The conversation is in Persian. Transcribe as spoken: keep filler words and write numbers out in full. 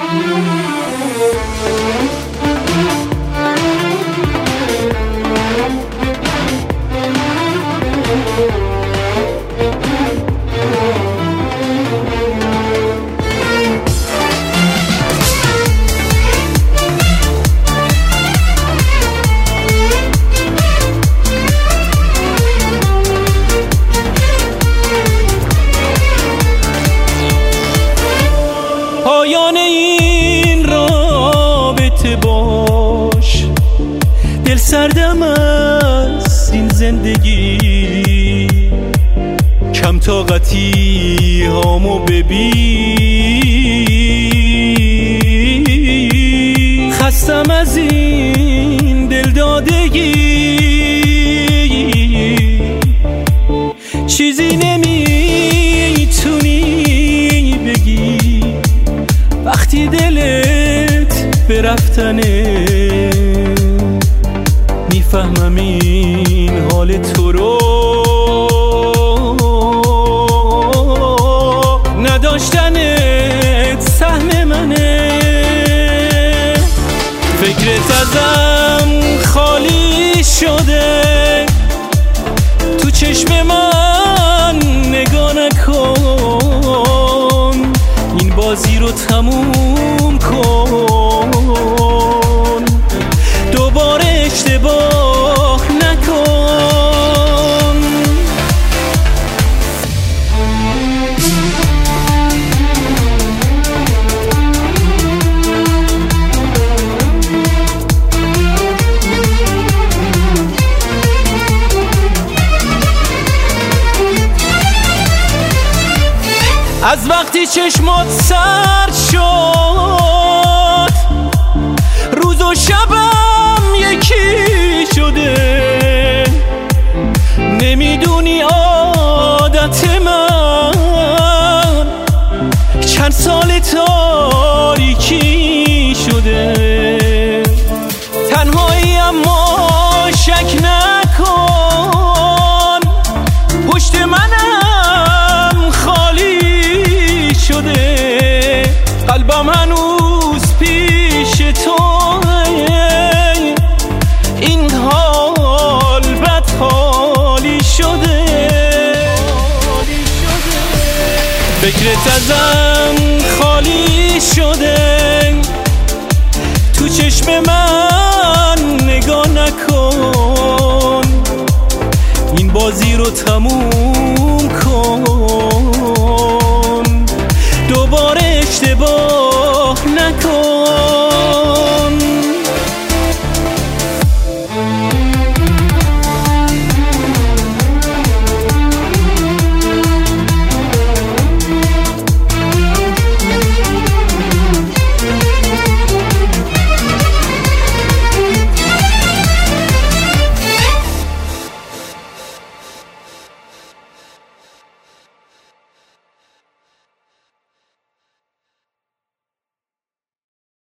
پایان این رابطه باش، دل سردم از این زندگی، کم طاقتی هامو ببین، خستم از این دل دادگی، چیزی نمیتونی بگی وقتی دلت به رفتنه، میفهمم این حال تو رو، نداشتنت سهم منه، فکرت ازم خالی شده، تو چشم من نگاه نکن، این بازی رو تموم کن، دوباره اشتباه نکن. از وقتی چشمات سرد شد، روز و شبم یکی شده، نمیدونی عادت من چند سال تاریکی شده، تنهایی اما شک نکن، پشت منم خالی شده، قلبم هنوز پیش تو، این حال بد حالی شده، فکرت ازم خالی شده، تو چشم من نگاه نکن، این بازی رو تموم